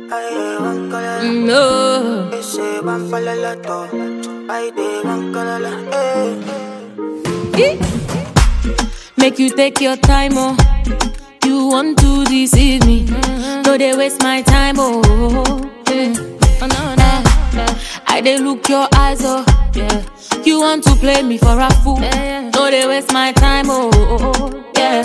No. Make you take your time, oh. You want to deceive me. No, they waste my time, oh. Yeah. Oh, no. I they look your eyes, oh. Yeah. You want to play me for a fool. No, they waste my time, oh. Yeah.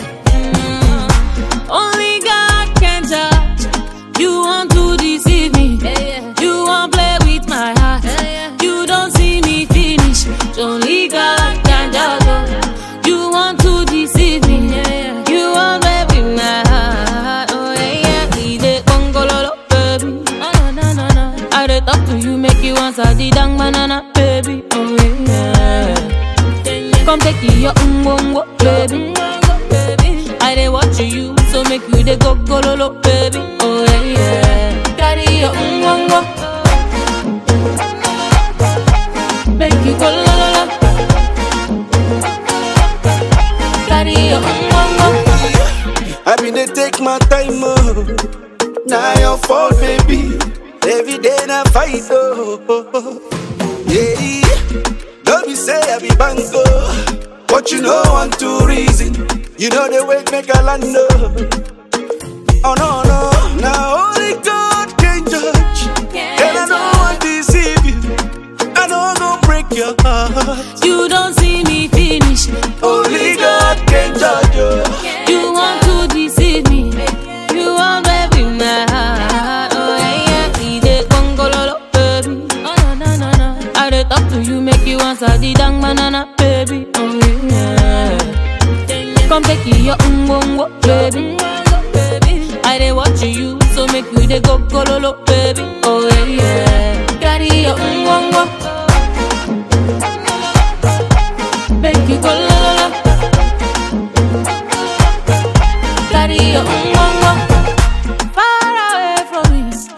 Only God can judge. You want to deceive me. You want to play with my heart. You don't see me finish. Only God can judge. You want to deceive me. You want to play with my heart. Oh yeah, he did gongololo, baby. Oh no. I dey talk to you, make you answer the dang banana, baby. Oh yeah. Come take your ungongo, baby. I dey watch you, so make you dey go gololo, baby. Oh yeah. Carry your ungongo, make you go lololo. Carry your ungongo. I been dey take my time, oh. Now your fault, baby. Every day na fight, oh. Yeah. Don't be say I be bango, but you know one two reason. You know the way make a land, oh no. Now only God can judge. And I don't want to deceive you. I don't go break your heart. You don't see me finish. Only God can judge you. You want to deceive me. You want to be my heart. Oh yeah, he dey gongololo, baby. Oh no. I dey talk to you, make you answer the dang banana, baby. Oh yeah. Come take your ungongo, baby. I dey watch you, so make you dey go gololo, baby. Oh yeah. Carry your ungongo, make you go lololo. Carry your ungongo. Far away from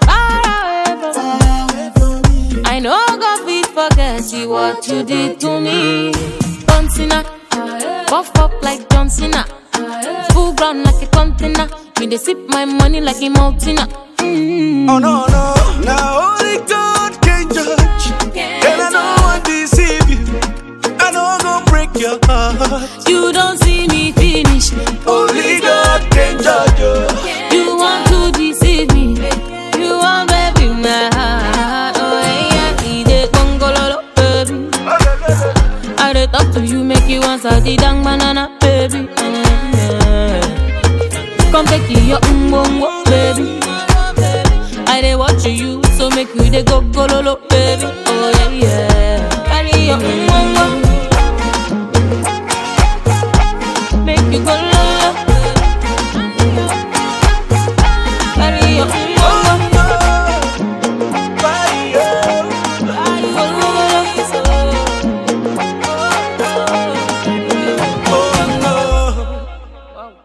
me. I know God fit forget you what you did to me. John Cena, buff up like John Cena, full ground like a container. Me they sip my money like a mountain. Oh no. Now only God can judge. And I don't want to deceive you. I don't go break your heart. You don't see me finish. Only God can judge you. You want to deceive me. You want to be my heart. Oh yeah, he dey gongololo, baby. I dey talk to you, make you answer the dang banana, baby. Come take your umbongo, baby. I dey watch you, so make you dey go gololo, baby.